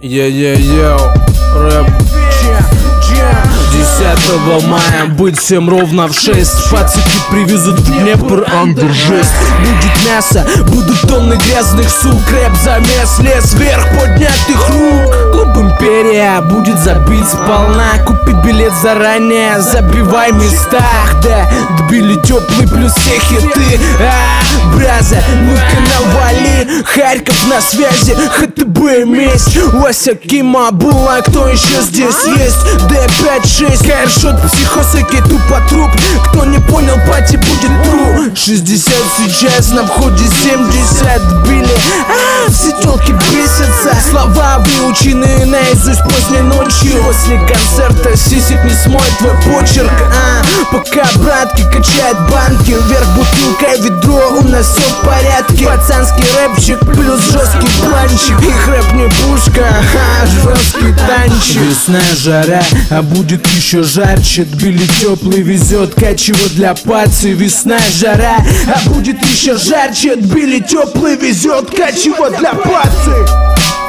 Йо-йо-йо, рэп. 10 мая быть всем ровно в 6. Пацики привезут в Днепр андержест. Будет мясо, будут тонны грязных сук. Рэп замес, лес вверх поднятых рук. Клуб Империя будет забит сполна. Купи билет заранее, забивай места. Да, добили теплый плюс все хиты. Браза, ну-ка навали. Харьков на связи, ХТБ месть. Вася Кима, Була, кто еще здесь есть? Д5-6, Кайршот, психосаки, тупо труп. Кто не понял, пати будет тру. 60 сейчас, на входе 70 били. Все телки бесятся. Слова выучены наизусть поздней ночью. После концерта сисек не смоет твой почерк. Пока братки качает банки, вверх бутылка, ведро, у нас все в порядке. Пацанский рэпчик плюс жесткий планчик. Их рэп не пушка, жесткий танчик. Весна жара, а будет еще жарче. Тбили теплый везет, качево для пацы. Весна жара, а будет еще жарче. Тбили теплый везет, качево для пацы.